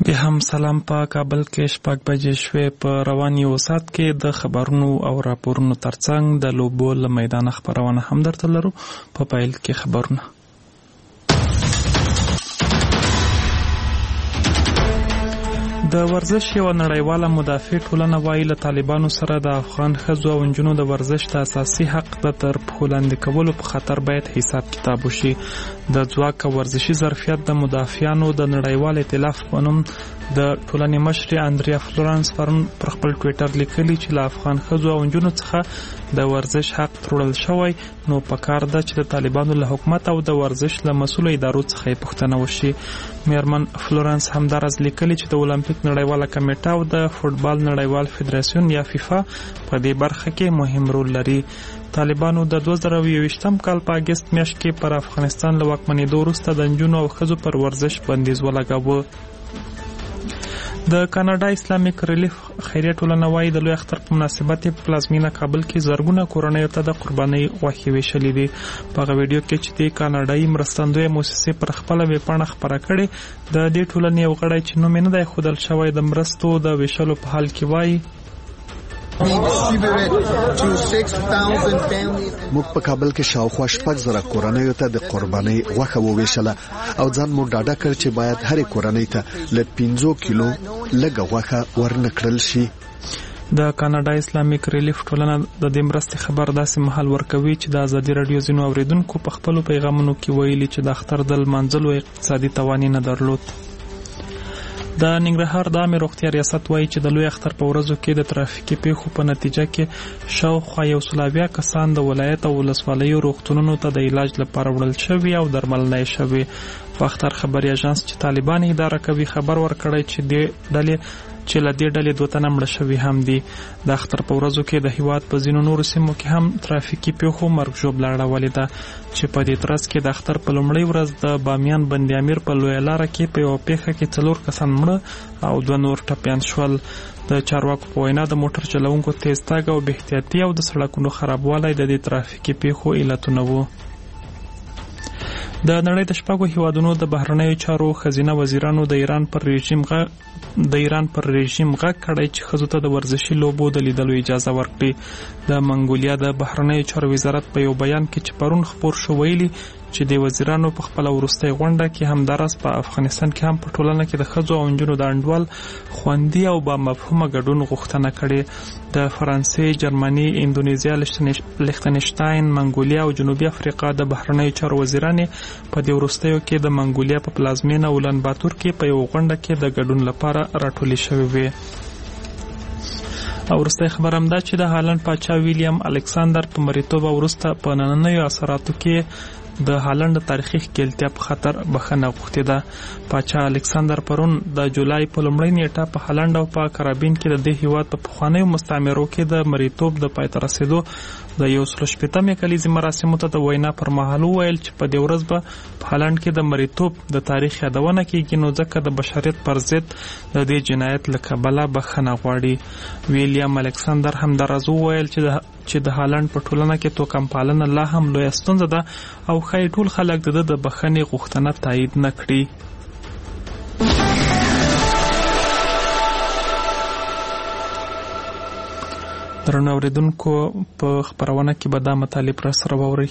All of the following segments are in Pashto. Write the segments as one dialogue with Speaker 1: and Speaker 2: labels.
Speaker 1: بیا هم سلام. په کابل کې 6 بجې شوې. په روان یو ساعت کې د خبرونو او راپورونو ترڅنګ د لوبو له میدان خبرونه هم درته لرو. په پیل کې خبرونه. د ورزش یو نړیواله مدافع ټولنه وایي له طالبانو سره د افغان ښځو او نجونو د ورزش د اساسي حق د تر پښو لاندې کولو په خاطر باید حساب کتاب وشي. د ځواک او ورزشي ظرفیت د مدافعانو د نړیوال ائتلاف په نوم د ټولنې مشرې اندریا فلورانس پرون پر خپل ټویټر لیکلي چې له افغان ښځو او نجونو څخه د ورزش حق تړل شوی، نو پکار ده چې د طالبانو له حکومت او د ورزش له مسؤلو ادارو څخه یې پوښتنه وشي. میرمن فلورانس همدارز لیکلي چې د اولمپیک نړیواله کمیټه او د فوټبال نړیوال فدراسیون یا فیفا په دې برخه کې مهم رول لري. طالبانو د 2021 کال په اگست میاشت کې پر افغانستان له واکمنېدو وروسته د نجونو او ښځو پر ورزش بندیز ولګاوه. د کاناډا اسلامیک ریلیف خیریه ټولنه وایي د لوی اختر په مناسبت په پلازمینه کابل کې زرګونه کورنیو ته د قربانۍ غوښې ویشلې دي. په هغه ویډیو کې چې د کاناډایي مرستندویه موسسې پر خپله ویبپاڼه خپره کړې، د دې ټولنې یو غړی چې نوم یې نه دی ښودل شوی د مرستو د ویشلو په حال کې وایي
Speaker 2: موږ په کابل کې شاوخوا 6,000 کورنیو ته د قربانۍ غوښه وویشله او ځان مو ډاډه کړ چې باید هرې کورنۍ ته له 5 کیلو لږه غوښه ورنکړل شي.
Speaker 1: د کاناډا اسلامیک ریلیف ټولنه د دې مرستې خبر داسې مهال ورکوي چې د ازادي رادیو ځینو اوریدونکو په خپلو پیغامونو کې ویلي چې د اختر د لمانځلو اقتصادي توان نه درلود. د ننګرهار د عامې روغتیا ریاست وایي چې د لوی اختر په ورځو کې د ترافیکي پیښو په نتیجه کې شاوخوا 120 کسان د ولایت او ولسوالیو روغتونونو ته د علاج لپاره وړل شوي او درملنه یې شوي. په اختر خبري اژانس چې طالبان اداره کوي خبر ورکړی چې له دې ډلې 2 تنه مړه شوي هم دي. د اختر په ورځو کې د هیواد په ځینو نورو سیمو کې هم ترافیکي پیښو مرګ ژوبله اړولې ده چې په دې ترڅ کې د اختر په لومړۍ ورځ د بامیان بند امیر په لویه لاره کې په یوه پیښه کې 4 کسان مړه او 2 نور ټپیان شول. د چارواکو په وینا د موټر چلوونکو تیز تګ او بې احتیاطي او د سړکونو خرابوالی د دې ترافیکي پیښو علتونه وو. د نړۍ د 6 هیوادونو د بهرنیو چارو خزینه وزیرانو د ایران پر رژیم غږ کړی چې ښځو ته د ورزشي لوبو د لیدلو اجازه ورکړي. د منګولیا د بهرنیو چارو وزارت په یو بیان کې چې پرون خپور شو ویلي چې د وزیرانو په خپل وروستۍ غونډه کې همدارس په افغانستان کې هم په ټولنه کې د ښځو او نجونو د انډول خوندي او با مفهومه ګډون غوښتنه کړې. د فرانسې، جرمني، اندونیزیا، لیختنشتاین، منګولیا او جنوبي افریقا د بهرنیو چارو وزیرانې په دې وروستیو کې د منګولیا په پلازمینه اولان باتور کې په یو غونډه کې د ګډون لپاره راټولې شوې وې. او وروستی خبر هم دا چې د هالند پاچا ویلیام الکساندر په مریتوب وروسته په نننیو اثراتو کې د هالند تاریخي ښکېلتیا په خاطر بخښنه غوښتې ده. پاچا الکساندر پرون د جولای په لومړۍ نیټه په هالند او په کارابین کې د دې هیواد په پخوانیو مستعمرو کې د مریتوب د پای ته رسېدو د 160 کلیزې مراسمو ته د وینا پر مهال وویل چې په دې ورځ به په هالند کې د مریتوب د تاریخ یادونه کیږي، نو ځکه د بشریت پر ضد د دې جنایت له کبله بخښنه غواړي. ویلیام الکساندر همدارز وویل چې د هالند په ټولنه کې توکم پالنه لا هم لویه ستونزه ده او ښایي ټول خلک د بخښنې غوښتنه تایید نه کړي. درنو اوریدونکو، په خپرونه کې به دا مطالب را سره واورئ.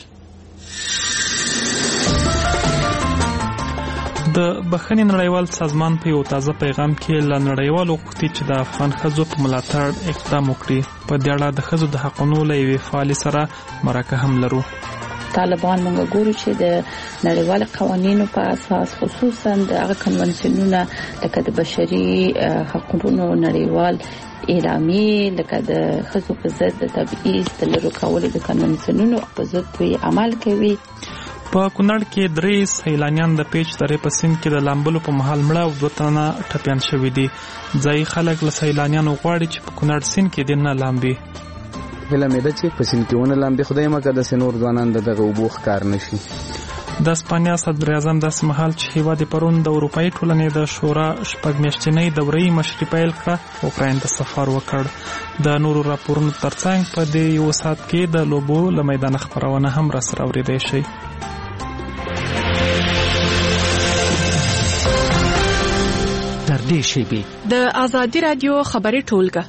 Speaker 1: د بخښنې نړیوال سازمان په یو تازه پیغام کې له نړیوالو غوښتي چې د افغان ښځو په ملاتړ اقدام وکړي. په دې اړه د ښځو د حقونو له یوې فعالې سره مرکه هم لرو.
Speaker 3: طالبان موږ ګورو چې د نړیوال قوانینو په اساس خصوصا د هغه کنونسیونونه لکه د بشري حقوقو نړیوال اعلامیه لکه د ښځو په ضد د تبعیض د لرو کولو د کنونسیونونو په ضد دوی عمل کوي.
Speaker 1: په کونړ کې 3 سیلانیان د پیچ درې په سیند کې د لامبلو په مهال مړه او 2 تنه ټپیان شوي دي. ځایي خلک له سیلانیانو غواړي چې په کونړ سیند کې دې نه لامبي.
Speaker 4: هله مې ده چې په سیند کې ونه لامبي، خدای مکه د سنور ځوانان دغه اوبو ښکار نشي.
Speaker 1: د اسپانیا صدر اعظم داسې مهال چې هیواد پرون د اروپایي ټولنې د شورا 6 میاشتنۍ دورې مشري پیل کړه، اوکراین ته سفر وکړ. د نورو راپورونو ترڅنګ په دې یو ساعت کې د لوبو له میدان خبرونه هم را سره اورېدای شي.
Speaker 5: در نږدې شیبې
Speaker 6: د ازادي رادیو خبري ټولګه.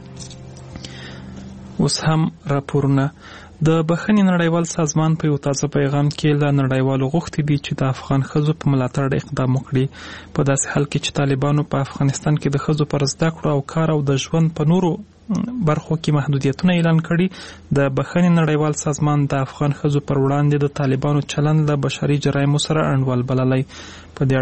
Speaker 1: اوس هم راپورونه. د بخښنې نړیوال سازمان په یو تازه پیغام کې له نړیوالو غوښتي دي چې د افغان ښځو په ملاتړ اقدام وکړي په داسې حال کې چې طالبانو په افغانستان کې د ښځو پر زده کړو او کار او د ژوند په نورو برخو کې محدودیتونه اعلان کړي. د بخښنې نړیوال سازمان د افغان ښځو پر وړاندې د طالبانو چلند له بشري جرایمو سره انډول بللی. په دې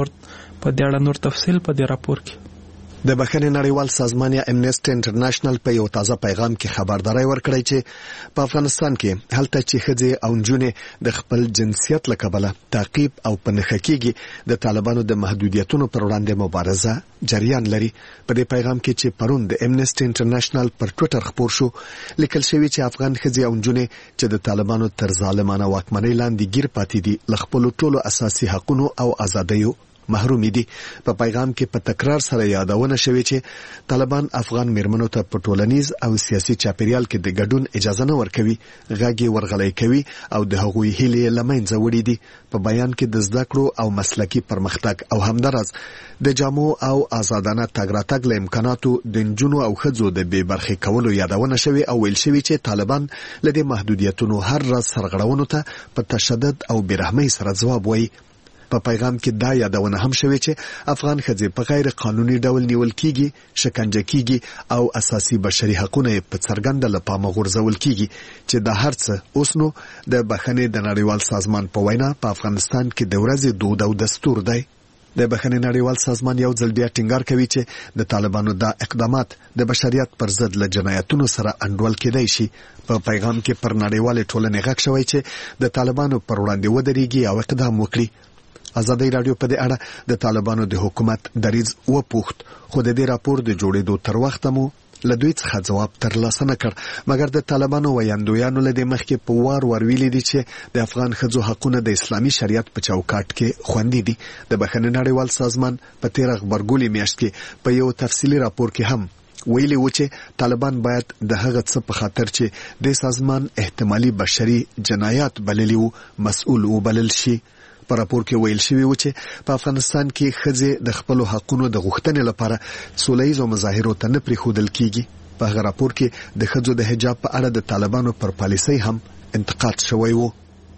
Speaker 1: اړه نور تفصیل په دې راپور کې.
Speaker 2: د بخښنې نړیوال سازمان یا امنیسټي انټرنیشنل په یو تازه پیغام کې خبرداري ورکړی چې په افغانستان کې هلته چې ښځې او نجونې د خپل جنسیت له کبله تعقیب او پنهخه کېږي د طالبانو د محدودیتونو پر وړاندې مبارزه جریان لري. په دې پیغام کې چې پرون د امنیسټي انټرنیشنل پر ټوئیټر خپور شو لیکل شوی چې افغان ښځې او نجونې چې د طالبانو تر ظالمانه واکمنۍ لاندې ګیر پاتې دي له خپل ټولو اساسي حقوقو او آزادیو محروم دي. په پیغام کې په تکرار سره یادونه شوې چې طالبان افغان میرمنو ته په ټولنیز او سیاسي چاپیریال کې د ګډون اجازه نه ورکوي، غاګي ورغلې کوي او د هغوی هیلې لمنځه وړي دي. په بیان کې د زده کړو او مسلکي پرمختګ او همدارس د جامو او آزادانه تګ راتګ له امکاناتو د نجونو او ښځو د بې برخې کولو یادونه شوې او ویل شوې چې طالبان لدې محدودیتونو هر راز سرغړونو ته په تشدد او بیرحمۍ سره ځواب وایي. په پیغام کې دا یادونه هم شوې چې افغان ښځې په غیر قانوني ډول نیول کیږي، شکنجه کیږي او اساسي بشري حقوقونه په څرګنده لپاره غورځول کیږي چې د هر څه اوس نو د بخښنې د نړیوال سازمان په وینا په افغانستان کې د ورځې دود او دستور دی. د بخښنې نړیوال سازمان یو ځل بیا ټینګار کوي چې د طالبانو دا اقدامات د بشریت پر ضد له جنایتونو سره انډول کېدای شي. په پیغام کې پر نړیوال ټولنې غږ شوی چې د طالبانو پر وړاندې ودرېږي او اقدام وکړي. ازادي رادیو په دې اړه د طالبانو د حکومت دریځ وپوښت، خو د دې راپور د جوړېدو تر وخته مو له دوی څخه جواب ترلاسه نه کړ. مګر د طالبانو ویاندویانو له دې مخکې په وار ویلي دي چې د افغان ښځو حقوقونه د اسلامي شریعت په چوکاټ کې خوندي دي. د بخښنې نړیوال سازمان په 13 غبرګولي میاشت کې په یو تفصیلي راپور کې هم ویلي و چې طالبان باید د هغه څه په خاطر چې د سازمان احتمالي بشري جنایات بللي وو مسؤل وبلل شي. په راپور کې ویل شوی و چې په افغانستان کې ښځې د خپل حقوقو د غوښتنې لپاره سولهییزو مظاهرو ته نه پریښودل کیږي. په هغه راپور کې د ښځو د حجاب په اړه د طالبانو پر پالیسۍ هم انتقاد شوی و.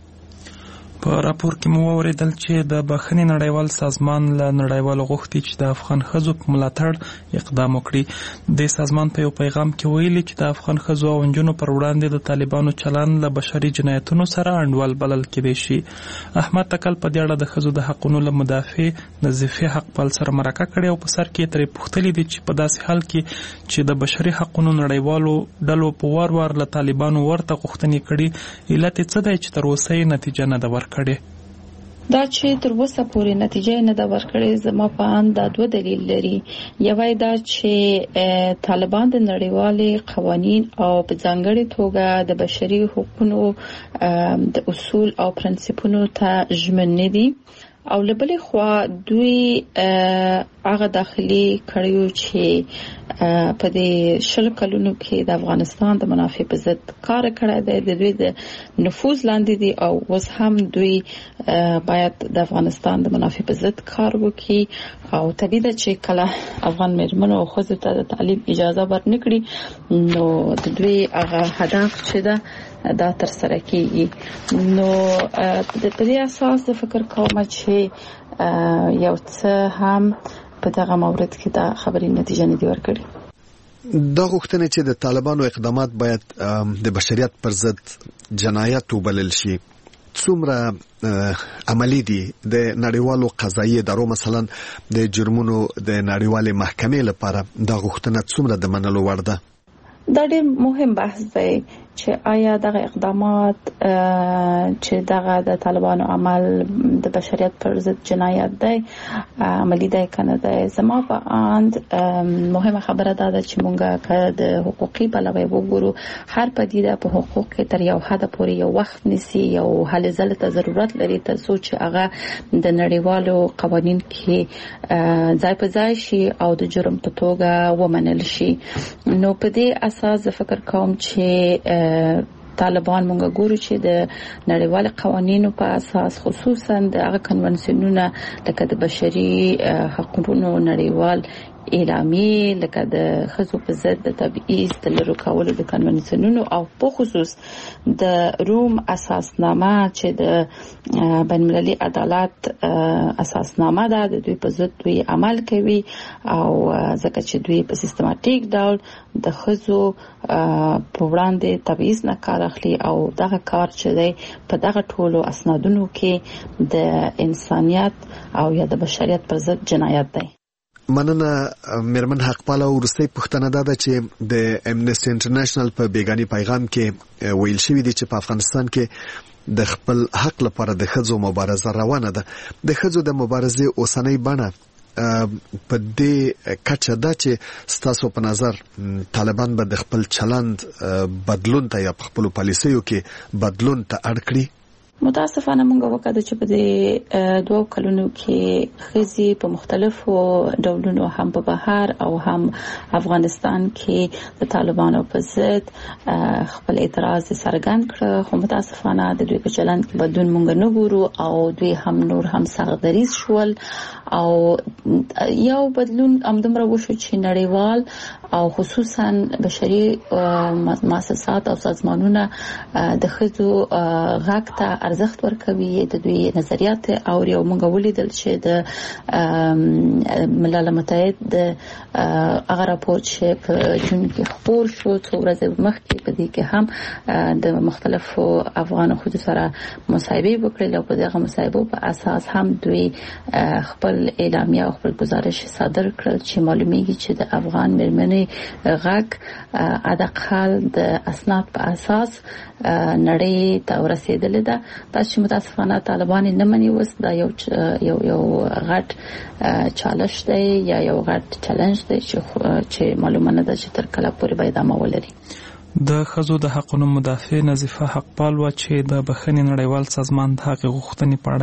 Speaker 1: په راپور کې مو اوریدل چې د بخښنې نړیوال سازمان له نړیوالو غوښتي چې د افغان ښځو په ملاتړ اقدام وکړي. د سازمان په یو پیغام کې ویلي چې د افغان ښځو او نجونو پر وړاندې د طالبانو چلند له بشري جنایتونو سره انډول بلل کېدای شي. احمد تکل په دې اړه د ښځو د حقوقو له مدافع نظیفه حقپال سره مرکه کړې او په سر کې ترې پوښتلې دي چې په داسې حال کې چې د بشري حقوقو نړیوالو ډلو په وار له طالبانو ورته غوښتنې کړي، علت څه دی چې تر اوسه یې نتیجه نه ده ورکړې؟
Speaker 3: دا چې تر اوسه پورې نتیجه نه ده ورکړې زما په اند دا دوه دلیل لري. یو دا چې طالبان د نړیوالې قوانین او په ځانګړي توګه د بشري حقوقو د اصول او پرنسپونو ته ژمن نه دي، او لبلې خوا دوی هغه داخلي کړیو چې په دې شل کلونو کې د افغانستان د منافع په ضد کار کړی دی، د دوی د نفوذ لاندې دي او اوس هم دوی باید د افغانستان د منافع په ضد کار وکړي. او طبیعي ده چې کله افغان مېرمنو او ښځو ته د تعلیم اجازه ورنکړي نو د دوی هغه هدف چې ده دا تر سره کیږي. نو په دې اساس د فکر کوم چې یو څه هم په دغه مورد کې دا خبرې نتیجه نه دی ورکړي.
Speaker 2: دا غوښتنه چې د طالبانو اقدامات باید د بشریت پر ضد جنایت وبلل شي څومره عملی دي؟ د نړیوالو قضایي ادارو مثلا د جرمونو د نړیوالې محکمې لپاره دا غوښتنه څومره د منلو وړ ده؟
Speaker 3: دا ډېر مهم بحث دی چې آیا دغه اقدامات چې دغه د طالبانو عمل د بشریت پر ضد جنایت دی عملی دی کنه دی. زما په اند مهمه خبره ده چې مونږه که د حقوقي بلوي وګورو هر پدیده په حقوق کې تر یو حد پورې یو وخت نسی یو هلې ځلې ته ضرورت لري تر څو چې هغه د نړیوالو قوانین کې ځای په ځای شي او د جرم په توګه ومنل شي. نو په دې اساس فکر کوم چې طالبان مونږ ګورو چې د نړیوال قوانینو په اساس خصوصا د هغه کنونسیونونه لکه د بشري حقوقو نړیوال اعلامیه لکه د خزو په ضد د تبعیض د لرو کولو د کنونسیونونو او په خصوص د روم اساسنامه چې د بین المللي عدالت اساسنامه ده د دوی په ضد دوی عمل کوي او ځکه چې دوی په سیستماتیک ډول د خزو په وړاندې تبعیض نه کار اخلي او دغه کار چې دی په دغه ټولو اسنادونو کې د انسانيت او یا د بشریت پر ضد جنایت دی.
Speaker 2: مننه میرمن حقپاله. ورسته پښتنه ده چې د امنیسټي انټرنیشنل په بیگانی پیغام کې ویل شوی دی چې په افغانستان کې د خپل حق لپاره د ښځو مبارزه روانه ده. د ښځو د مبارزې اوسنۍ بڼه په دې کچه ده چې ستاسو په نظر طالبان به د خپل چلند بدلون ته یا په خپل پالیسیو کې بدلون ته اړ کړي؟
Speaker 3: متاسفانه مونږ وکړه چې په دې 2 کلونو کې خزي په مختلفو ډولونو هم په بهر او هم افغانستان کې د طالبانو په ضد خپل اعتراض څرګند کړ، خو متاسفانه د دوی په چلند کې بدلون مونږ نه ګورو او دوی هم نور هم سختدریز شول او یو بدلون همدمره وشو چې نړیوال او خصوصا بشري مؤسسات او سازمانونه د خزو غږ ته ارزښت ورکوي، د دوی نظریات او یو مونږ ولیدل چې د ملل متحد د هغه راپور چې په جون کې خپور شو څو ورځې مخکې په دې کې هم د مختلفو افغان خود سره مصاحبه وکړل او په دغه مصاحبه په اساس هم دوی خپل اعلامیه او خپل گزارش صادر کړل چې معلومیږي چې د افغان مېرمنې غږ ادقل د اسناد په اساس نړۍ ته ورسېدل ده. تاسو متاسفانه طالبان نه مني وس دا یو غټ چالش دی یا یو غټ چیلنج دی چې معلومه نه ده چې تر کله پورې باید ادامه ولري.
Speaker 1: د خزو د حقونو مدافع نظیفه حقپال و چې د بخښنې نړیوال سازمان د حق غوښتنې په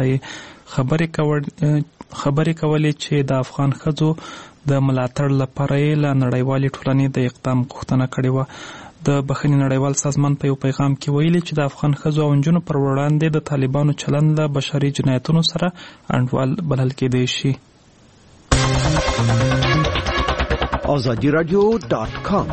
Speaker 1: اړه خبرې کولې چې د افغان خزو د ملاتړ لپاره له نړیوالې ټولنې د اقدام غوښتنه کړې و. د بخښنې نړیوال سازمان په یو پیغام کې ویلي چې د افغان خزو او نجونو پر وړاندې د طالبانو چلند له بشري جنایتونو سره انډول بلل کېدای شي.
Speaker 5: azadiradio.com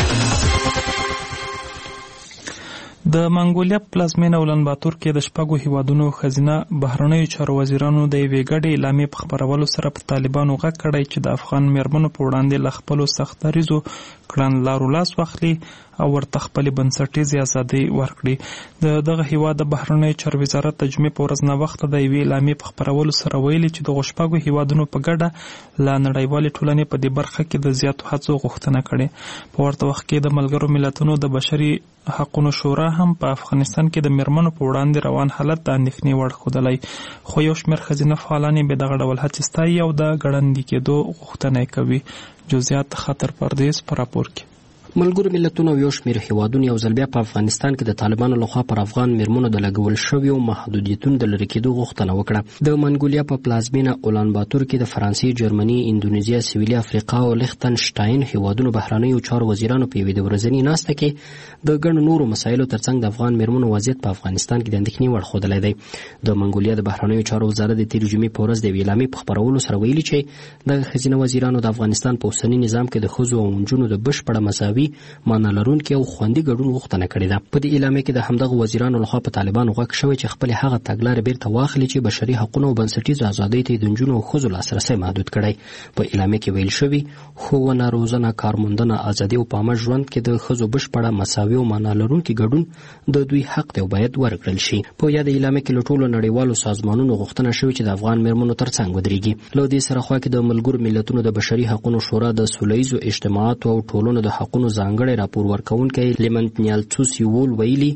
Speaker 1: د منګولیا پلازمینه اولانباتور کې د شپږو هیوادونو خزینه بهرنیو چارو وزیرانو د یوې ګډې اعلامیې په خبرولو سره په طالبانو غږ کړی چې د افغان مېرمنو په وړاندې له خپلو سختدریزو کړنلارو لاس واخلي او ورته خپلې بنسټیزې ازادۍ ورکړي. د دغه هیواد د بهرنیو چارو وزارت د جمعې په ورځ ناوخته د یوې اعلامیې په خپرولو سره ویلي چې د شپږو هیوادونو په ګډه له نړیوالې ټولنې په دې برخه کې د زیاتو هڅو غوښتنه کړې. په ورته وخت کې د ملګرو ملتونو د بشري حقونو شورا هم په افغانستان کې د مېرمنو په وړاندې روان حالت د اندېښنې وړ ښودلی، خو یو شمېر ښځینه فعالانې به دغه ډول هڅې ستایي او د ګړندي کېدو غوښتنه کوي. جزئیات خاطر پردیس په راپور کې.
Speaker 7: ملګرو ملتونو یو شمېر هیوادونه یو ځل بیا په افغانستان کې د طالبانو لخوا پر افغان مېرمنو د لګول شویو محدودیتونو د لرې کېدو غوښتنه وکړه. د منګولیا په پلازمینه اولانباتور کې د فرانسې، جرمني، اندونیزیا، سویلي افریقا او لیختنشټاین هیوادونو بهرنیو چارو وزیرانو په یوې ورځنۍ ناسته کې د ګڼو نورو مسایلو ترڅنګ د افغان مېرمنو وضعیت په افغانستان کې د اندېښنې وړ ښودلی دی. د منګولیا د بهرنیو چارو وزارت د تېرې جمعې په ورځ د یوې اعلامیې په خپرولو سره ویلي چې دغه ښځینه وزیرانو د افغانستان په اوسني نظام کې د ښځو او نجونو د بشپړه مساوي معنا لرونکي او خوندي ګډون غوښتنه کړې ده. په دې اعلامیه کې د همدغه وزیرانو لخوا په طالبانو غږ شوی چې خپل هغه تګلارې بیرته واخلي چې بشري حقوقو او بنسټیزو ازادۍ ته د نجونو او ښځو لاسرسی محدود کړی. په اعلامیه کې ویل شوی ښوونه، روزنه، کارموندنه، ازادي او په عامه ژوند کې د ښځو بشپړه مساوي او معنا لرونکي ګډون د دوی حق دی او باید ورکړل شي. په یاد اعلامیه کې له ټولو نړیوالو سازمانونو غوښتنه شوې چې د افغان مېرمنو ترڅنګ ودرېږي. له دې سره خوا کې د ملګرو ملتونو د بشري حقوقو شورا د سولهییزو اجتماعاتو او ټولنو د حقوقو ځانګړی راپور ورکوونکی لیمنټنیالڅوسیول ویلي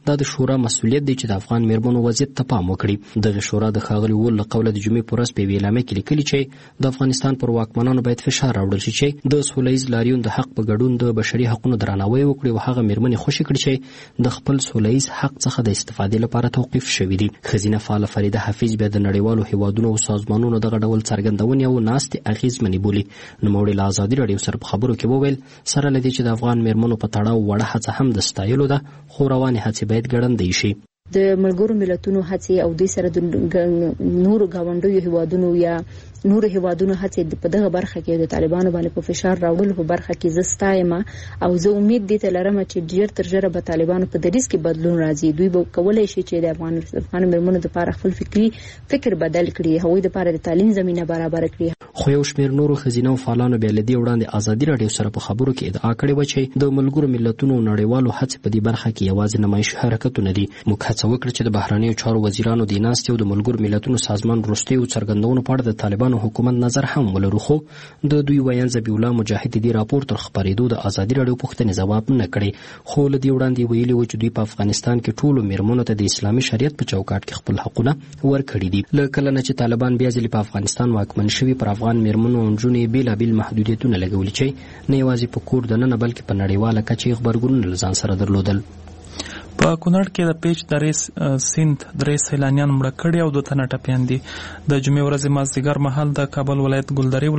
Speaker 7: دا د شورا مسؤلیت دی چې د افغان میرمنو وضعیت ته پام وکړي. دغه شورا د ښاغلي وول له قوله د جمعې په ورځ په یوې اعلامیه کې لیکلي چې د افغانستان پر واکمنانو باید فشار راوړل شي چې د سوله ییز لاریون د حق په ګډون د بشري حقوقو درناوی وکړي او هغه میرمنې خوشي کړي چې د خپل سوله ییز حق څخه د استفادې لپاره توقیف شوي دي. ښځینه فعاله فریده حفیظ بیا د نړیوالو هیوادونو او سازمانونو دغه ډول څرګندونې او ناستې اغېزمنې بولي. نوموړې له ازادي راډیو سره په خبرو کې وویل سره له دې چې د افغان میرمنو په تړاو وړه هڅه هم د ستایلو ده، خو روانې هڅې باید ګړندۍ شي.
Speaker 5: د ملګرو ملتونو هڅې او دوی سره د نورو ګاونډیو هیوادونو یا نورو هیوادونو هڅې په دغه برخه کې د طالبانو باندې په فشار راوړلو په برخه کې زه ستایم او زه امید دې ته لرم چې ډیر تر ډیره به طالبانو په دریځ کې بدلون راځي. دوی به کولای شي چې د افغان میرمنو لپاره خپل فکر بدل کړي، هغوی لپاره د تعلیم زمینه برابر کړي.
Speaker 7: خو یو شمېر نورو ښځینه او فعالانو بیا له دې وړاندې ازادي راډیو سره په خبرو کې ادعا کړې وه چې د ملګرو ملتونو او نړیوالو هڅې په دې برخه کې یوازې نمایشي حرکتونه دي. موږ هڅه وکړه چې د بهرنیو چارو وزیرانو د ناستې او د ملګرو ملتونو سازمان وروستیو څرګندونو په اړه د طالبانو حکومت نظر هم ولرو، خو د دوی ویان ذبیح الله مجاهد دې راپور تر خپرېدو د ازادي راډیو پوښتنې ځواب نه کړي. خو له دې وړاندې ویلي و چې دوی په افغانستان کې ټولو میرمنو ته د اسلامي شریعت په چوکاټ کې خپل حقونه ورکړي دي. له کله نه چې طالبان بیا ځلې په افغانستان واکمن شوي پر افغان میرمنو او نجونې بېلابېل محدودیتونه لګولي چې نه یوازې په کور دننه بلکې په نړیواله کچه غبرګونونه له ځان سره درلودل.
Speaker 1: په کونړ کې د پیچ درې سیند 3 سیلانیان مړه کړي او 2 تنه ټپیان دي. د جمعې ورځې مازدیګر مهال د کابل ولایت ګلدرې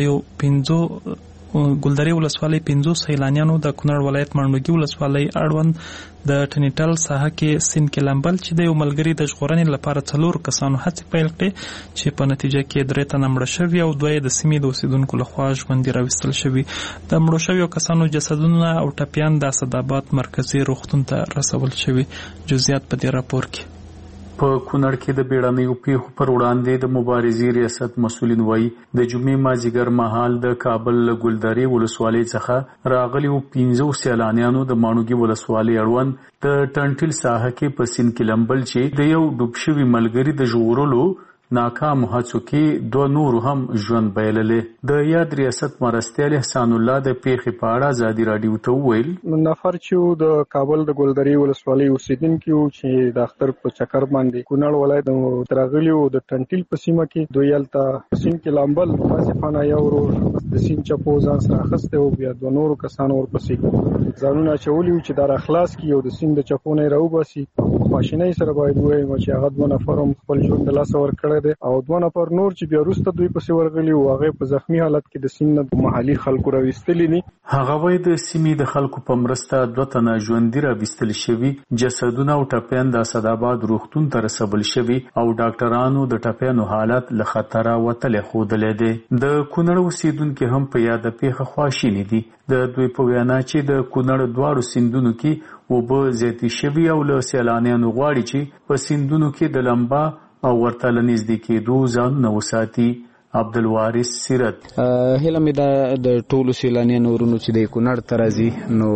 Speaker 1: ولسوالۍ 15 سیلانیانو د کونړ ولایت منډوګي ولسوالۍ اړوند د ټنیټل ساحه کې سیند کې لامبل چې د یو ملګري د ژغورنې لپاره 4 کسانو هڅې پیل کړې چې په نتیجه کې 3 تنه مړه شوي او 2 د سیمې د اوسیدونکو لخوا ژوندي راوستل شوي. د مړو شویو کسانو جسدونه او ټپیان د اسداباد مرکزي روغتون ته رسول شوي. جزئیات په دې راپور کې.
Speaker 8: په کونړ کې د بیړنیو پیښو پر وړاندې د مبارزې ریاست مسؤلین وایي د جمعې مازدیګر مهال د کابل ګلدرې ولسوالۍ څخه راغلیو 15 سیلانیانو د ماڼوګي ولسوالۍ اړوند د ټنټل ساحه کې په سیند کې لامبل چې د یو ډوب شوي ملګري د ژغورلو ناکام هڅو کې 2 نور هم ژوند بایللې. د یاد ریاست مرستیال احسان الله د پیښې په اړه ازادي راډیو ته وویل
Speaker 9: نفر چې د کابل د ګلدرې ولسوالۍ اوسیدونکي وو چې د اختر په چکر باندې کونړ ولایت د راغلیو د ټنټل په سیمه کې دوی یلته سیند کې لامبل ماسفانه یو ورو د سیند چپو ځان سره اخسته او بیا 2 نور کسانو ورپسې ځانونه چولیو چې دا اخلاص کی او د سیند د چپو نه راوباسي. ماشینای سره باید وایي چې هغه 2 نفر خپل ژوند د لاس ور کړی او 2 نفر نور چې بیا وروسته دوی پسې ورغلي او هغه په زخمی حالت کې د سیند نه محلي خلکو راوستلي دي.
Speaker 8: هغه وایي د سیمې د خلکو په مرسته 2 تنه ژوندي راوستل شوي، جسدونه او ټپیان د اسداباد روغتون ته رسول شوي او ډاکټرانو د ټپیانو حالت له خطره وتلې ښودلی دی. د کونړ اوسیدونکي هم په یاده پیښه خواشیني دي. د دوی په وینا چې د کونړ دواړو سیندونو کې اوبه زیاتې شوي او له سیلانیانو غواړي چې په سیندونو کې د لمبا او ورته لنږدې کېدو ځانونه وساتي. عبدالوارث سیرت
Speaker 4: هله مې دا د ټولو سیلانیانو ورونو چې د کونړ ته راځي نو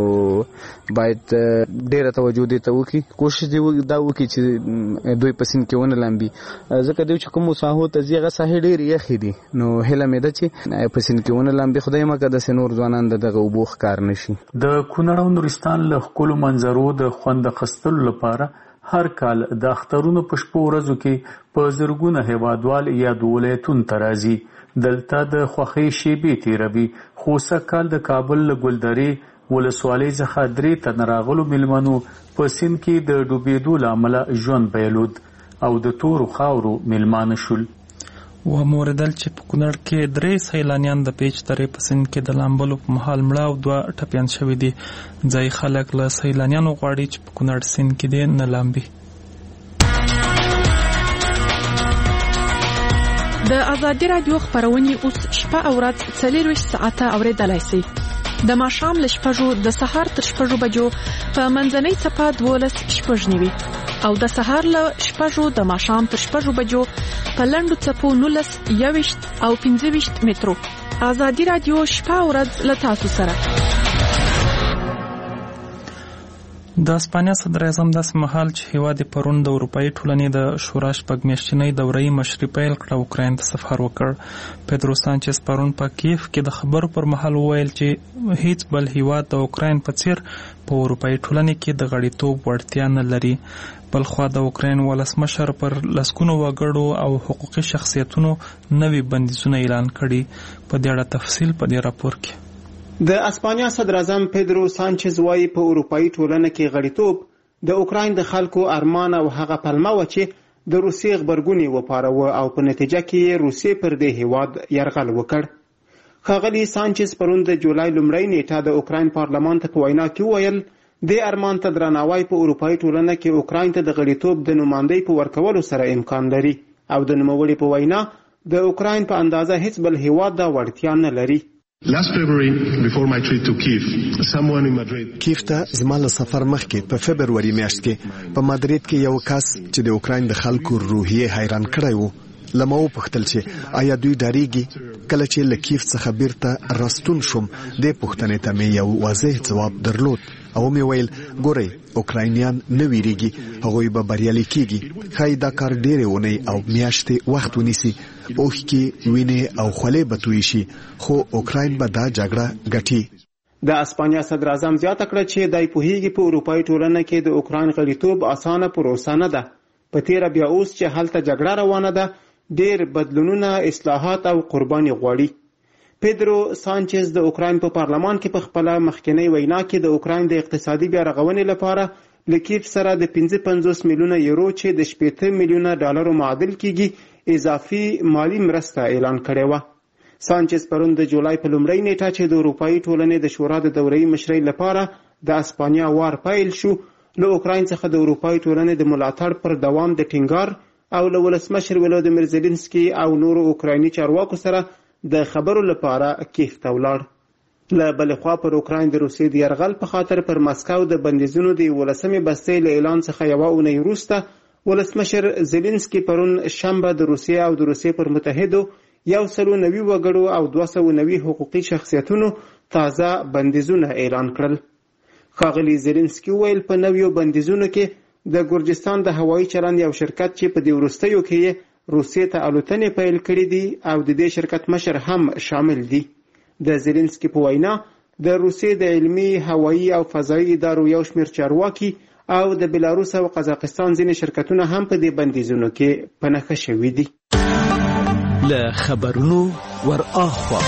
Speaker 4: باید ډېره توجه دې ته وکړي، کوشش دې دا وکړي چې دوی په سیند کې ونه لامبي، ځکه دوی چې کومو ساحو ته ځي هغه ساحې ډېرې یخې دي. نو هله مې ده چې په سیند کې ونه لامبي، خدای مکړه داسې نور ځوانان د دغه اوبو ښکار نه شي.
Speaker 8: د کونړ او نورستان له ښکلو منظرو د خوند اخیستلو لپاره هر کال د اخترونو په شپو ورځو کې په زرګونه هیوادوال یا د ولایتونو ته راځي. دلته د خوښۍ شیبې تېروي. خو سږکال د کابل له ګلدرې ولسوالۍ څخه 3 تنه راغلو میلمنو په سیند کې د ډوبېدو له امله ژوند بایلود او د تورو خاورو میلمانه شول.
Speaker 1: وموردل چې په کونړ کې 3 سیلانیان د پیچ درې په سیند کې د لامبلو په مهال مړه او 2 ټپیان شوي دي. ځایي خلک له سیلانیانو غواړي چې په کونړ سیند کې دې نه لامبي.
Speaker 6: د ازادي راډیو خبرونه اوس شپه او ورځ 24 ساعته اوریدلای شئ. د ماښام له 6 د سهار تر 6 بجو په منځنۍ څپه 12 نیوي او د سهار له 6 د ماښام تر 6 بجو په لنډو څپو 19 21 او 25 مترو. ازادي راډیو شپه او ورځ له تاسو سره.
Speaker 1: د اسپانیا صدر اعظم داسې مهال چې هیواد پرون د اروپایي ټولنې د شورا شپږمیاشتنۍ دورې مشري پیل کړه اوکراین ته سفر وکړ. پیدرو سانچز پرون په کیف کې د خبرو پر مهال وویل چې هیڅ بل هیواد د اوکراین په څیر په اروپایي ټولنې کې د غړیتوب وړتیا نه لري. بلخوا د اوکراین ولسمشر پر لسګونو وګړو او حقوقي شخصیتونو نوي بندیزونه اعلان کړي. په دې اړه تفصیل په دې راپور کې.
Speaker 10: د اسپانیا صدر اعظم پیدرو سانچز وايي په اروپایي ټولنه کې غړیتوب د اوکراین د خلکو ارمان او هغه پلمه و چې د روسیې غبرګونی وپاروه او په نتیجه کې روسیې پر دې هیواد یرغل وکړ. ښاغلي سانچز پرون د جولای لومړۍ نیټه د اوکراین پارلمان ته په وینا کې وویل د ارمان ته درناوی په اروپایي ټولنه کې اوکراین ته د غړیتوب د نمایندګۍ په ورکولو سره امکان لري او د نوموړي په وینا د اوکراین په اندازه هیڅ بل هیواد دا وړتیا نه لري.
Speaker 11: Last February, before my trip to Kiev, someone in Madrid.
Speaker 2: کیف ته زما له سفر مخکې په فبروري میاشت کې په مادرید کې یو کس چې د اوکراین د خلکو روحیه حیران کړی و لمو پوښتل چې آیا دوی ډاریږي. کله چې له کیف څخه بیرته راستون شوم د پوښتنې ته مې یو واضح ځواب درلود او مې ویل ګورئ اوکراینیان نه ویریږي هغوی به بریالي کیږي. ښایي دا کار ډېرې اونۍ او میاشتې وخت ونیسي اوښکې وینې او خولې به تویې شي خو اوکراین به دا جګړه ګټي.
Speaker 10: د اسپانیا صدر اعظم زیاته کړه چې دای پوهیږي په اروپایي ټولنه کې د اوکراین غړیتوب اسانه پروسه نه ده. په تیره بیا اوس چې هلته جګړه روانه ده ډېر بدلونونه اصلاحات او قرباني غواړي. پیدرو سانچز د اوکراین په پارلمان کې په خپل مخکنی وینا کې د اوکراین د اقتصادي بیا رغونې لپاره له کیف سره د 55 میلیونه یورو چې د 80 میلیونه ډالرو معادل کیږي اضافي مالی مرسته اعلان کړې و. سانچز پرون د جولای په لومړۍ نیټه چې د اروپایي ټولنې د شورا د دورې مشرۍ لپاره د اسپانیا وار پیل شو له اوکراین څخه د اروپایي ټولنې د ملاتړ پر دوام د ټینګار او له ولسمشر ولودیمیر زيلنسکي او نورو اوکرایني چارواکو سره د خبرو لپاره کیف ته ولاړ. له بل خوا پر اوکراین د روسیې د یرغل په خاطر پر مسکو د بندیزونو د 11مې بستۍ له اعلان څخه یوه اونۍ وروسته ولسمشر زيلنسکي پرون شنبه د روسیې او د روسیې پر متحدو 190 وګړو او 290 حقوقي شخصیتونو تازه بندیزونه اعلان کړل. ښاغلي زيلنسکي ویل په نویو بندیزونو کې د ګورجستان د هوایي چلند یو شرکت چې په دې وروستیو کې روسیې ته الوتنې پیل کړې دي او د دې شرکت مشر هم شامل دي. د زيلنسکي په وینا د روسیې د علمي هوایي او فضایي ادارو یو شمېر چارواکي او د بلاروس او قزاقستان ځینې شرکتونه هم په دې بندیزونو کې په نښه شوي دي.
Speaker 12: له خبرونو ور اخوا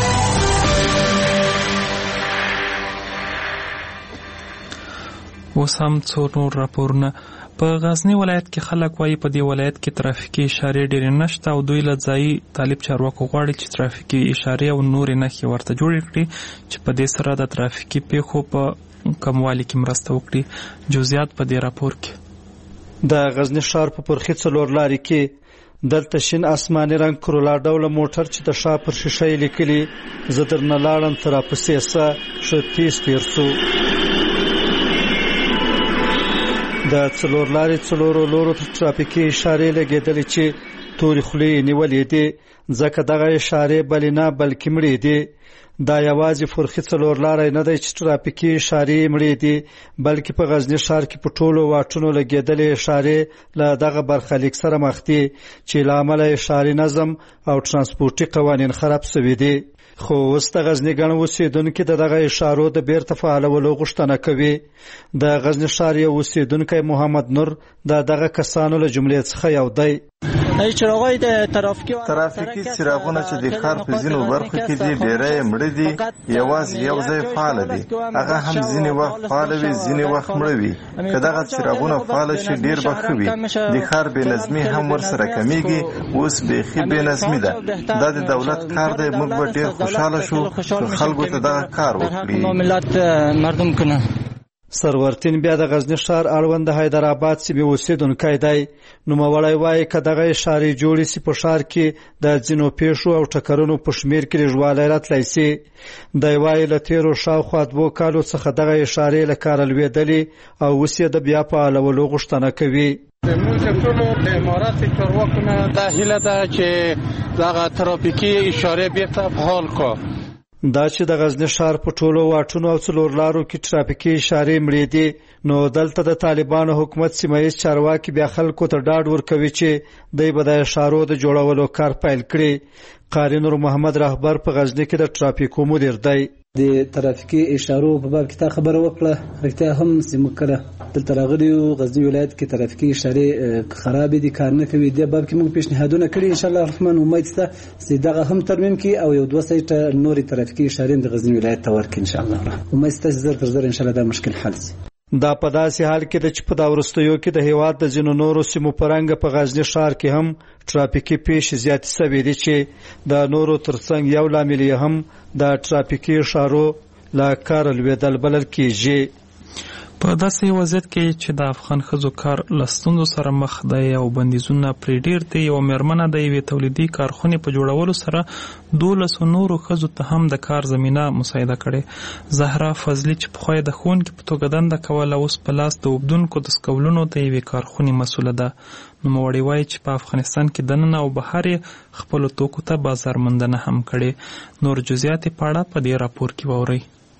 Speaker 1: اوس هم څو نور راپورونه. په غزنی ولایت کې خلک وایي په دې ولایت کې ترافیکي اشارې ډېرې نشته او دوی له ځایي طالب چارواکو غواړي چې ترافیکي اشارې او نورې نښې ورته جوړې کړي چې په دې سره د ترافیکي پیښو په کموالي کې مرسته وکړي. جزئیات په دې راپور کې.
Speaker 13: د غزنی ښار په پرخي څلور لارې کې دلته شین آسماني رنګ کرولا ډوله موټر چې د شا پر شیشه یې لیکلي زه درنه لاړم ته راپسې سه ښه تیز تېر سو. د څلور لارې څلورو لورو ته ترافیکي اشارې لګېدلې چې تورې خولې یې نیولې دي ځکه دغه اشارې بلې نه بلکې مړې دي. دا یوازې فرخي څلور لارې نه دی چې ترافیکي اشارې مړې دي بلکې په غزنی ښار کې په ټولو واټونو لګېدلې اشارې له دغه برخلیک سره مخ دي چې له امله اشارې نظم او ترانسپورټي قوانین خراب شوي دي. خو اوس د غزنی ګڼ اوسېدونکي د دغه اشارو د بیرته فعالولو غوښتنه کوي. د غزنی ښار یو اوسېدونکی محمد نور د دغه کسانو له جملې څخه یو دی.
Speaker 14: ترافیکي څراغونه چې د ښار په ځینو برخو کې دي ډېری مړه دي یوازې یو ځای فعاله دي هغه هم ځینې وخت فعاله وي ځینې وخت مړه وي. که دغه څراغونه فعاله شي ډېر به ښه وي. د ښار بېنظمي هم ورسره کمیږي. اوس بیخي بېنظمي ده. دا د دولت کار دی. موږ به ډېر خوشحاله شو که خلکو ته دغه کار وکړي.
Speaker 13: سرورتین بیا د غزنی ښار اړوند د حیدرآباد سیمې اوسېدونکی دی. نوموړی وایي که دغه اشارې جوړې سي په ښار کې د ځینو پیښو او ټکرونو په شمېر کې لږوالی راتلی سي. دی وایي له تېرو شاوخوا 2 کالو څخه دغه اشارې له کاره لوېدلې او اوس یې د بیا فعالولو غوښتنه کوي.
Speaker 15: موږ ټولو د امارات چارواکو نه دا هیله ده چې دغه ترافیکي اشارې بیرته فعال کړو.
Speaker 13: دا چې د غزنی ښار په ټولو واټونو او څلور لارو کې ټرافیکي اشارې مړې دي، نو دلته د طالبانو حکومت سیمایي چارواکي بیا خلکو ته ډاډ ورکوي چې دوی به د اشارو د جوړولو کار پیل کړي. قاری نور محمد رهبر په غزنی کې د ټرافیکو مدیر دی.
Speaker 16: د ترافیکي اشارو په باب کې تا خبره وکړه، رښتیا هم زموږ کړه دلته راغلیو غزنی ولایت کې ترافیکي اشارې خراب دي، کار نه کوي. د باب کې موږ پیشنهادونه کړي، ان شاء الله الرحمن امید شته چې دغه هم ترمیم کړي او یو 2 سایټه نورې ترافیکي اشارې د غزنی ولایت ته ورکړي. ان شاء الله امید شته زر تر زر ان شاء الله دا مشکل حل شي.
Speaker 13: دا په داسې حال کې د چې په دا وروستیو کې د هیواد د ځینو نورو سیمو په رنګ په غزنی ښار کې هم ټرافیکي پیښې زیاتې شوې دي چې د نورو ترڅنګ یو لامل یې هم د ټرافیکي اشارو له کاره لوېدل بلل کېږي.
Speaker 1: په داسې وضعیت کې چې د افغان ښځو کار له ستونزو سره مخ دی او بندیزونه پرې ډېر دي، یوه مېرمنه د یوې تولیدي کارخونې په جوړولو سره 12 نورو ښځو ته هم د کار زمینه مساعده کړې. زهرا فضلي چې پخوا یې د ښوونکي په توګه دنده کوله، اوس په لاس د اوبدونکو دستکولونو د یوې کارخونې مسؤله ده. نوموړې وایي چې په افغانستان کې دننه او بهر یې خپلو توکو ته بازارموندنه هم کړې. نور جزئیات په اړه په دې راپور کې واورئ.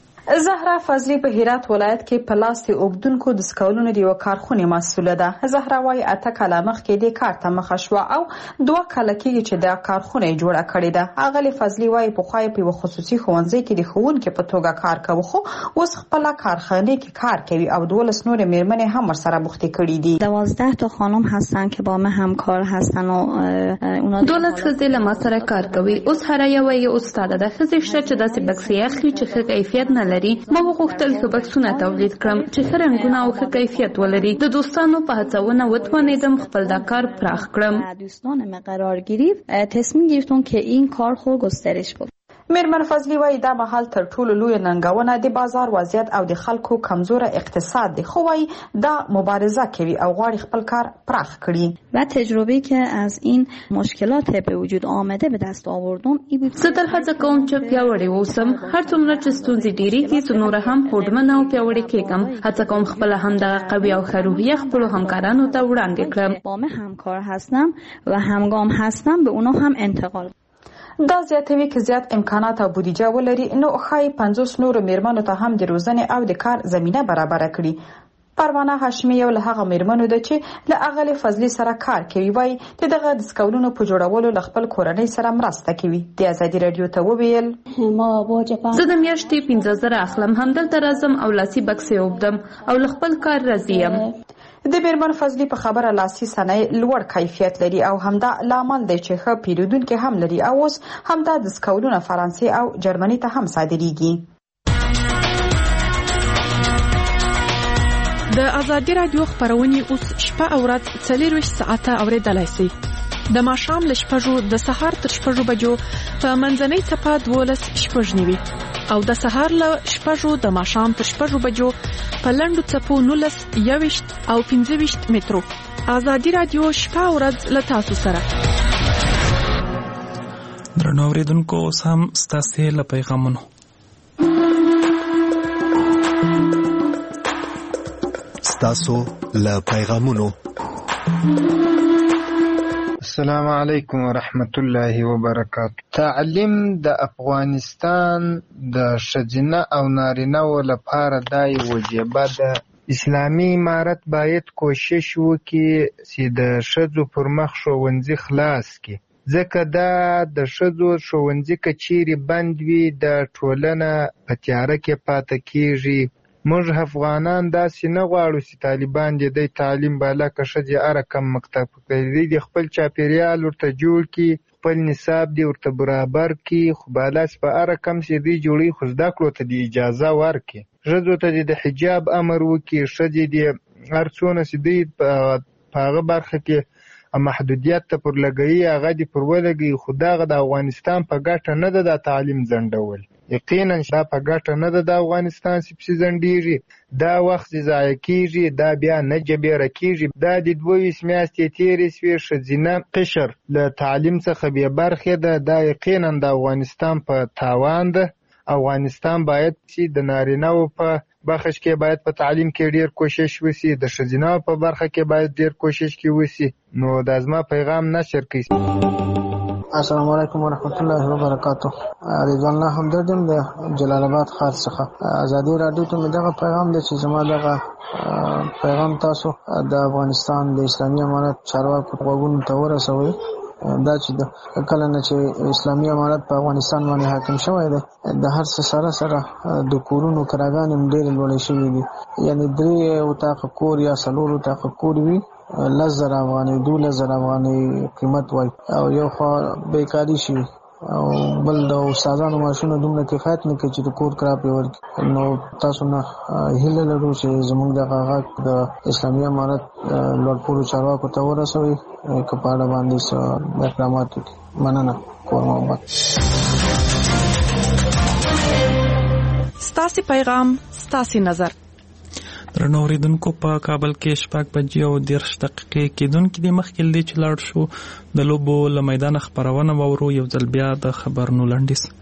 Speaker 17: زهرا فضلی په هرات ولایت کې په لاس د اوبدونکو د سکولونو د یو کارخونې مسؤله ده. زهرا وايي 8 کاله مخکې د کار ته مخه شوه او 2 کاله کېږي چې د کارخونې جوړه کړې ده. اغلی فضلی وايي په خوای په خصوصي ښوونځي کې د ښوونکي په توګه کار کوي، خو اوس خپل کارخانه کې کار کوي او 12 نور میرمنې هم ورسره بوختي کړي دي.
Speaker 18: 12 تا خانم هستن که با ما همکار هستن و اونا
Speaker 19: 12 ښځې له ما سره کار کوي. اوس هر یوه یې استاد ده. ښځې شته چې داسې بکسې اخلي چې ښه کیفیت نه لري. ما وغوښتل چې بکسونه تولید کړم چې ښه رنګونه او ښه کیفیت ولري. د دوستانو په هڅونه وتوانیدم خپل دا کار پراخ کړم.
Speaker 18: دوستان ما قرار گرفت تصمیم گرفتم که این کار خود گسترش بدم.
Speaker 17: میرمن فضلی وايي دا مهال تر ټولو لوی ننګونه د بازار وضعیت او د خلکو کمزور اقتصاد دی، خو وايي دا مبارزه کوي او غواړي خپل کار پراخ کړي.
Speaker 18: و تجربه‌ای که از این مشکلات به وجود آمده به دست آوردم ای بود
Speaker 19: زه تر هڅه کوم چې پیاوړی اوسم. هر څومره چې ستونزې ډېرېږي زه نور هم هوډمنه او پیاوړې کېږم. هڅه کوم خپله همدغه قوي او ښه روحیه خپلو همکارانو ته وړاندې کړم.
Speaker 18: با من همکار هستم و همگام هستم به اونا هم انتقال.
Speaker 17: دا زیاتوي که زیات امکانات او بودیجه ولري نو ښایي 50 نورو میرمنو ته هم د روزنې او د کار زمینه برابره کړي. پروانه هاشمي یو له هغه میرمنو ده چې له اغلې فضلي سره کار کوي. وایي د دغه دستکولونو په جوړولو له خپل کورنۍ سره مرسته کوي. د ازادي راډیو ته وویل
Speaker 19: زه د میاشتې 15,000 اخلم، همدلته راځم او لاسي بکسې اوبدم او له خپل کار راضي یم.
Speaker 17: د میرمن فضلي په خبره لاسي صنایع لوړ کیفیت لري او همدا لامل دی چې ښه پیرودونکي هم لري او اوس همدا دستکولونه فرانسې او جرمني ته هم صادریږي.
Speaker 6: د ازادي راډیو خبرونه اوس شپه او ورځ 24 ساعته اوریدلای شئ. د ماښام له 6 د سهار تر 6 بجو په منځنۍ څپه 12:09 او د سهار له 6 د ماښام تر 6 بجو په لنډو څپو 19 او 15 مترو. ازادي راډیو شپه او ورځ له تاسو سره.
Speaker 1: درنو اوریدونکو اوس هم ستاسو له پیغامونو.
Speaker 2: ستاسو له پیغامونو.
Speaker 20: السلام علیکم ورحمت الله وبرکاته. تعلیم د افغانستان د ښځینه او نارینه لپاره دای وجیبه ده. اسلامي امارت باید کوشش وکړي چې د ښځو پر مخ ښوونځي خلاص کړي، ځکه دا د ښځو ښوونځي که چیرې بند وي د ټولنه په تیاره کې پاتې کیږي. موږ افغانان داسې نه غواړو چې طالبان دې د تعلیم بالا که ښځې هره کم مکتب کوي، د خپل چاپیریال ورته جوړ کړي، خپل نصاب دې ورته برابر کړي، خو بالاس په هره کم چې دوی جوړوي خو زده کړو ته دې اجازه ورکړي. ښځو ته دې د حجاب امر وکړي، ښځې دې هر څونه چې دوی په هغه برخه کې محدودیت ته پر لګوي هغه دې پر ولګوي، خو دغه د افغانستان په ګټه نه ده دا تعلیم ځنډول. یقینا دا په ګټه نه ده د افغانستان چې ځنډېږي، دا وخت ضایع کېږي، دا بیا نه جبیره کېږي. دا د 22 میاشتې تېرې شوې ښځینه قشر له تعلیم څخه بې برخې ده. دا یقینا د افغانستان په تاوان ده. افغانستان باید چې د نارینه‌و په بخش کې باید په تعلیم کې ډیر کوشش وسی، د ښځینه‌و په برخه کې باید ډیر کوشش کې وسی. نو د ازما پیغام نشر کړئ.
Speaker 21: السلام علیکم ورحمت الله وبرکاتہ. رضوان الله همدردم د جلال آباد ښار څخه. ازادي رادیو ته مې دغه پیغام دی چې زما دغه پیغام تاسو د افغانستان د اسلامي امارت چارواکو غوږونو ته ورسوئ. دا چې کله نه چې اسلامي امارت په افغانستان باندې حاکم شوی دی، د هر څه سره د کورونو کراګانې ډېرې لوړې شوې دي. یعنې 3 اتاقه کور یا 4 اتاقه کور وي 10,000 افغانۍ 12,000 افغانۍ قیمت وای، او یو خوا بیکاري شي او بل د استادانو معاشونه دومره کفایت نه کوي چې د کور کرا پې ورکړي. نو تاسو نه هیله لرو چې زموږ دغه غږ د اسلامي امارت لوړپوړو چارواکو ته ورسوئ که په اړه باندې څه اقدامات وکړي. مننه. کور محمد.
Speaker 6: ستاسې پیغام ستاسې نظر.
Speaker 1: درنو اوریدونکو، په کابل کې 6:30 کېدونکې د مخکې لدې چې لاړ شو د لوبو له میدانه خبرونه واورو. یو ځل بیا د خبرونو لنډیز.